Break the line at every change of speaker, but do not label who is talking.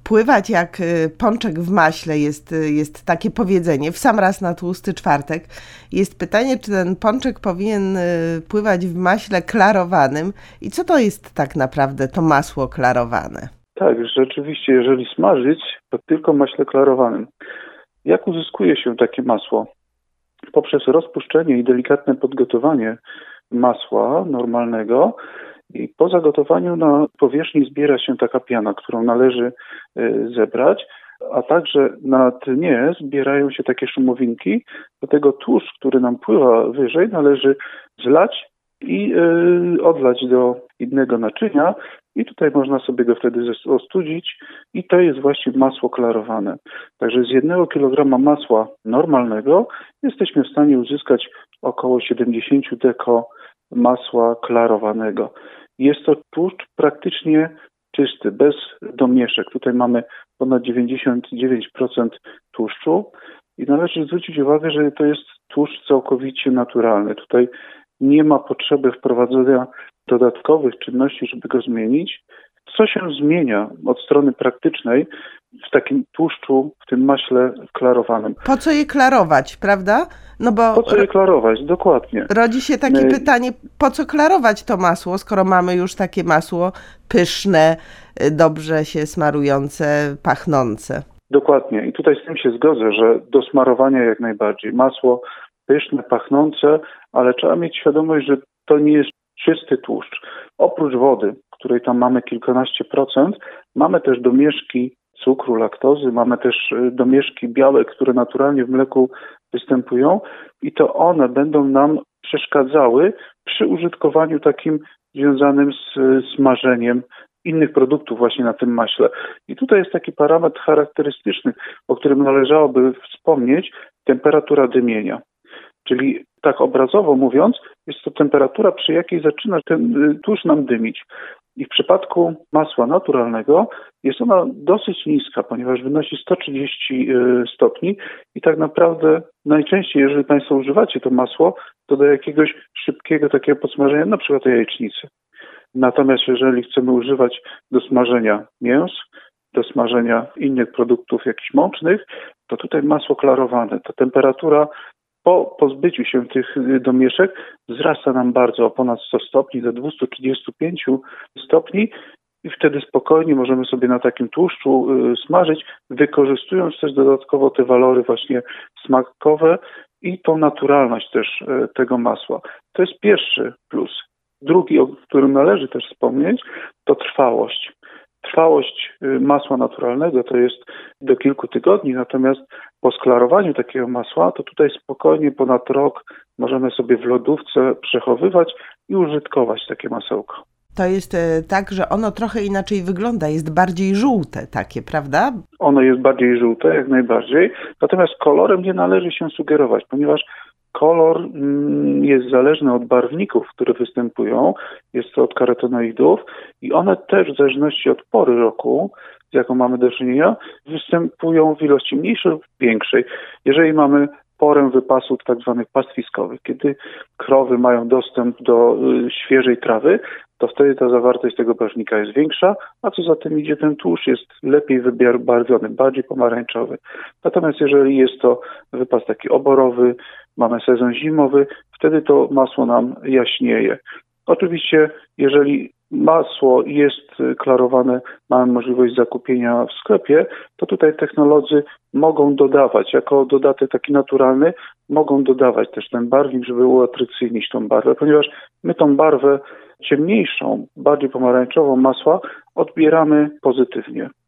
pływać jak pączek w maśle, jest takie powiedzenie, w sam raz na tłusty czwartek. Jest pytanie, czy ten pączek powinien pływać w maśle klarowanym i co to jest tak naprawdę to masło klarowane?
Tak, rzeczywiście, jeżeli smażyć, to tylko w maśle klarowanym. Jak uzyskuje się takie masło? Poprzez rozpuszczenie i delikatne podgotowanie masła normalnego i po zagotowaniu na powierzchni zbiera się taka piana, którą należy zebrać, a także na dnie zbierają się takie szumowinki. Do tego tłuszcz, który nam pływa wyżej, należy zlać i odlać do innego naczynia i tutaj można sobie go wtedy ostudzić i to jest właśnie masło klarowane. Także z 1 kg masła normalnego jesteśmy w stanie uzyskać około 70 deko masła klarowanego. Jest to tłuszcz praktycznie czysty, bez domieszek. Tutaj mamy ponad 99% tłuszczu i należy zwrócić uwagę, że to jest tłuszcz całkowicie naturalny. Tutaj nie ma potrzeby wprowadzenia dodatkowych czynności, żeby go zmienić. Co się zmienia od strony praktycznej w takim tłuszczu, w tym maśle klarowanym?
Po co je klarować, prawda? No bo
po co je klarować? Dokładnie.
Rodzi się takie pytanie, po co klarować to masło, skoro mamy już takie masło pyszne, dobrze się smarujące, pachnące.
Dokładnie. I tutaj z tym się zgodzę, że do smarowania jak najbardziej. Masło pyszne, pachnące, ale trzeba mieć świadomość, że to nie jest czysty tłuszcz. Oprócz wody, której tam mamy kilkanaście procent, mamy też domieszki cukru, laktozy, mamy też domieszki białek, które naturalnie w mleku występują i to one będą nam przeszkadzały przy użytkowaniu takim związanym z smażeniem innych produktów właśnie na tym maśle. I tutaj jest taki parametr charakterystyczny, o którym należałoby wspomnieć, temperatura dymienia. Czyli tak obrazowo mówiąc, jest to temperatura, przy jakiej zaczyna ten tłuszcz nam dymić. I w przypadku masła naturalnego jest ona dosyć niska, ponieważ wynosi 130 stopni i tak naprawdę najczęściej, jeżeli Państwo używacie to masło, to do jakiegoś szybkiego takiego podsmażenia, na przykład jajecznicy. Natomiast jeżeli chcemy używać do smażenia mięs, do smażenia innych produktów jakichś mącznych, to tutaj masło klarowane. Ta temperatura po pozbyciu się tych domieszek wzrasta nam bardzo o ponad 100 stopni, do 235 stopni i wtedy spokojnie możemy sobie na takim tłuszczu smażyć, wykorzystując też dodatkowo te walory właśnie smakowe i tą naturalność też tego masła. To jest pierwszy plus. Drugi, o którym należy też wspomnieć, to trwałość. Trwałość masła naturalnego to jest do kilku tygodni, natomiast po sklarowaniu takiego masła, to tutaj spokojnie ponad rok możemy sobie w lodówce przechowywać i użytkować takie masełko.
To jest tak, że ono trochę inaczej wygląda, jest bardziej żółte takie, prawda?
Ono jest bardziej żółte, jak najbardziej, natomiast kolorem nie należy się sugerować, ponieważ kolor jest zależny od barwników, które występują, jest to od karotenoidów i one też w zależności od pory roku, z jaką mamy do czynienia, występują w ilości mniejszej lub większej. Jeżeli mamy porę wypasów tak zwanych pastwiskowych, kiedy krowy mają dostęp do świeżej trawy, to wtedy ta zawartość tego barwnika jest większa, a co za tym idzie, ten tłuszcz jest lepiej wybarwiony, bardziej pomarańczowy. Natomiast jeżeli jest to wypas taki oborowy, mamy sezon zimowy, wtedy to masło nam jaśnieje. Oczywiście, jeżeli masło jest klarowane, mamy możliwość zakupienia w sklepie, to tutaj technolodzy mogą dodawać, jako dodatek taki naturalny, mogą dodawać też ten barwnik, żeby uatrakcyjnić tą barwę, ponieważ my tą barwę ciemniejszą, bardziej pomarańczową masła odbieramy pozytywnie.